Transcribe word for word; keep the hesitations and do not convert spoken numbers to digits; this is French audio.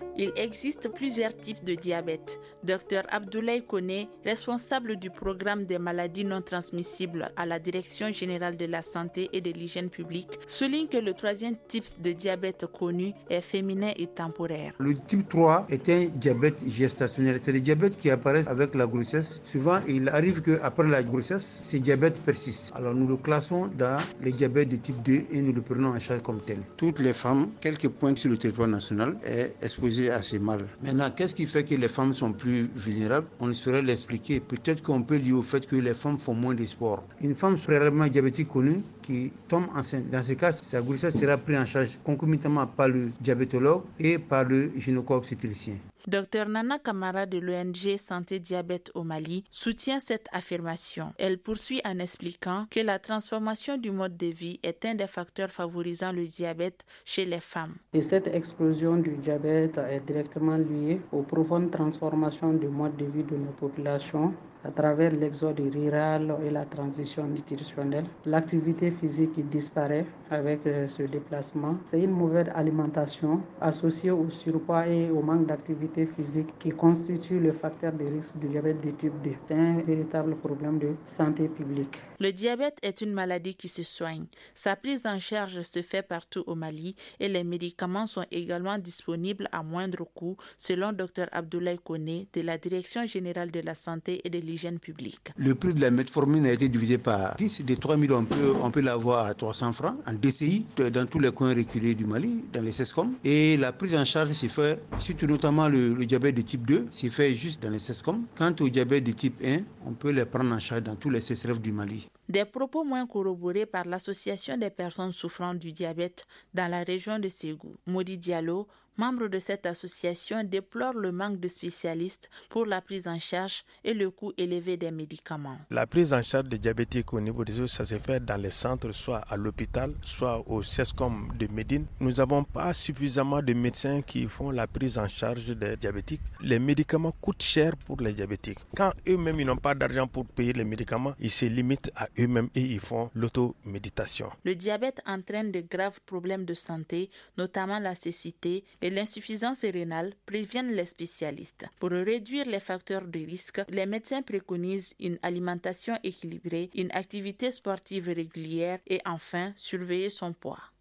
Il existe plusieurs types de diabète. Docteur Abdoulaye Koné, responsable du programme des maladies non transmissibles à la Direction générale de la santé et de l'hygiène publique, souligne que le troisième type de diabète connu est féminin et temporaire. Le type trois est un diabète gestationnel. C'est le diabète qui apparaît avec la grossesse. Souvent, il arrive qu'après la grossesse, ce diabète persiste. Alors nous le classons dans les diabètes de type deux et nous le prenons en charge comme tel. Toutes les femmes, quel que pointe sur le territoire national, est exposée à ces mal. Maintenant, qu'est-ce qui fait que les femmes sont plus vulnérables? On ne saurait l'expliquer. Peut-être qu'on peut lier au fait que les femmes font moins de sport. Une femme préalablement diabétique connue qui tombe enceinte, dans ce cas, sa grossesse sera prise en charge concomitamment par le diabétologue et par le gynéco-obstétricien. Docteur Nana Kamara de l'O N G Santé Diabète au Mali soutient cette affirmation. Elle poursuit en expliquant que la transformation du mode de vie est un des facteurs favorisant le diabète chez les femmes. Et cette explosion du diabète est directement liée aux profondes transformations du mode de vie de nos populations à travers l'exode rural et la transition nutritionnelle. L'activité physique qui disparaît avec ce déplacement. C'est une mauvaise alimentation associée au surpoids et au manque d'activité physique qui constitue le facteur de risque du diabète de type deux. C'est un véritable problème de santé publique. Le diabète est une maladie qui se soigne. Sa prise en charge se fait partout au Mali et les médicaments sont également disponibles à moindre coût, selon Dr Abdoulaye Koné de la Direction générale de la santé et de l'hygiène publique. Le prix de la metformine a été divisé par dix. De trois mille, on peut, on peut l'avoir à trois cents francs en D C I, dans tous les coins reculés du Mali, dans les SESCOM. Et la prise en charge s'est fait, surtout notamment le, le diabète de type deux, s'est fait juste dans les SESCOM. Quant au diabète de type un, on peut les prendre en charge dans tous les C S R F du Mali. Des propos moins corroborés par l'Association des personnes souffrant du diabète dans la région de Ségou. Modi Diallo, membre de cette association, déplore le manque de spécialistes pour la prise en charge et le coût élevé des médicaments. La prise en charge des diabétiques au niveau des os, ça se fait dans les centres, soit à l'hôpital, soit au SESCOM de Médine. Nous n'avons pas suffisamment de médecins qui font la prise en charge des diabétiques. Les médicaments coûtent cher pour les diabétiques. Quand eux-mêmes ils n'ont pas d'argent pour payer les médicaments, ils se limitent à eux-mêmes et ils font l'automéditation. Le diabète entraîne de graves problèmes de santé, notamment la cécité et l'insuffisance rénale, préviennent les spécialistes. Pour réduire les facteurs de risque, les médecins préconisent une alimentation équilibrée, une activité sportive régulière et enfin surveiller son poids.